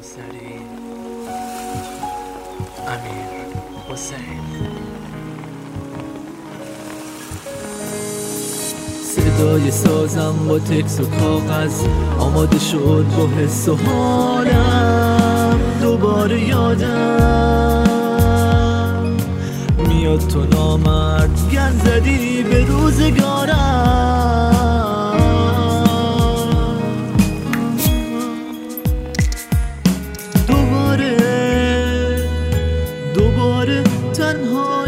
کوثری، امیر حسین. صدای سازم با تکس و کاغذ آماده شد با حس و حالم، دوباره یادم میاد تو نامرد گن زدی به روزگارم. دوباره تنها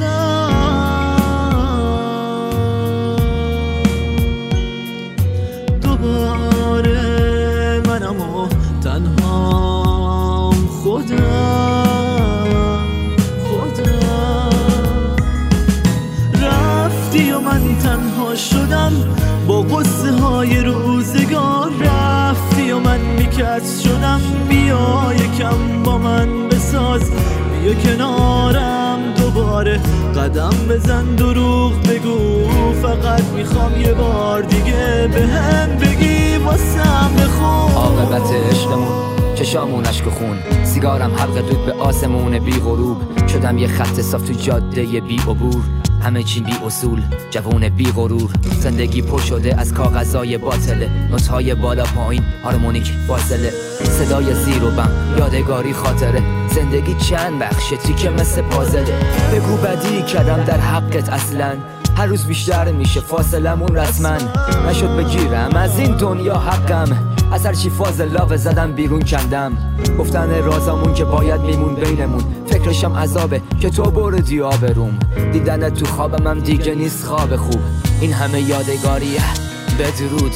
شدم، دوباره منم و تنهام خودم. رفتی و من تنها شدم با قصه های روزگار، رفتی و من میکس شدم. بیا یکم با من بساز، بیا کنارم دوباره قدم بزن، دروغ بگو، فقط میخوام یه بار دیگه بهم بگی واسم بخون. عاقبت عشقمون چشامون اشک و خون، سیگارم حلقه دود به آسمون بی غروب. شدم یه خط صاف تو جاده بی عبور، همه چی بی اصول، جوون بی غرور. زندگی پر شده از کاغذای باطله، نوت‌های بالا پایین، هارمونیک فاصله، صدای زیر و بم، یادگاری خاطره. زندگی چند بخشه تیکه مثل پازله. بگو بدی کردم در حقت اصلا، هر روز بیشتر میشه فاصلمون رسما. نشد بگیرم از این دنیا حقم، از هر چی فاضلابه زدم بیرون کندم. گفتن رازمون که باید میمون بینمون، فکرشم عذابه که تو بردی آبروم. دیدن تو خوابم هم دیگه نیست خواب خوب، این همه یادگاریه بدرود.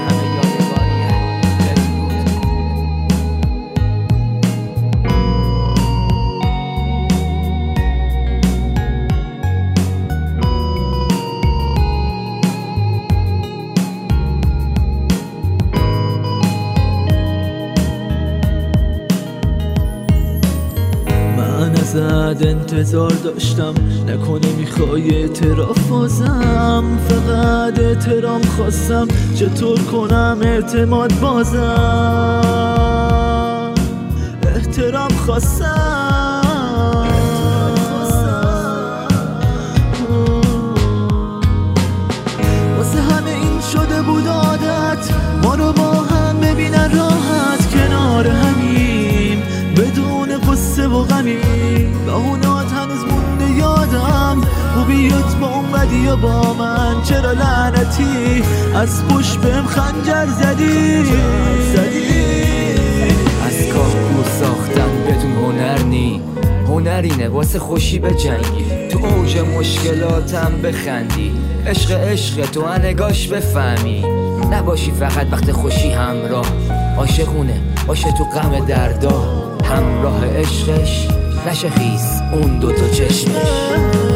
ازت انتظار داشتم، نکنه میخوای اعتراف بازم. فقط احترام خواستم، چطور کنم اعتماد بازم. احترام خواستم، واسه همه این شده بود عادت، ما رو با هم ببینن راحت کنار همین، بدون قصه و غمی. بهونات هنوز مونده یادم، خوبیات با اون بدی و با من. چرا لعنتی از پشت بهم خنجر زدی؟ از کاهگو ساختن بدون هنر نی، هنرینه واسه خوشی به جنگی، تو اوج مشکلاتم بخندی. عشق تو نگاش بفهمی، نباشی فقط وقت خوشی همراه. عاشقونه باشه تو غم دردا، همراه عشقش نشه خیس اون دوتا چشمش.